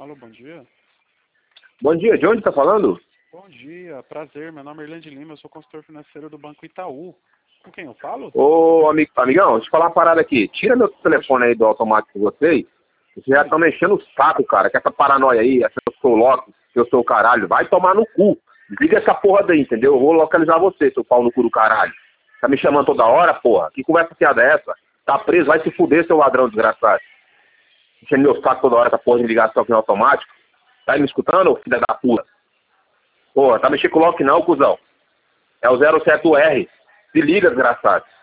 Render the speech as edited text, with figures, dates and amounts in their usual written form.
Alô, bom dia. Bom dia, de onde tá falando? Bom dia, prazer. Meu nome é Irlande Lima, eu sou consultor financeiro do Banco Itaú. Com quem eu falo? Ô, amigão, deixa eu falar uma parada aqui. Tira meu telefone aí do automático de vocês. Vocês já estão mexendo o saco, cara. Que essa paranoia aí, essa eu sou o Loki, que eu sou o caralho. Vai tomar no cu. Desliga essa porra daí, entendeu? Eu vou localizar você, seu pau no cu do caralho. Tá me chamando toda hora, porra? Que conversa fiada é essa? Tá preso, vai se fuder, seu ladrão desgraçado. Enchendo meu saco toda hora essa porra de ligação aqui no automático. Tá aí me escutando, ô filha da puta? Porra, tá mexendo com o Loki não, cuzão. É o 07R. Se liga, desgraçado.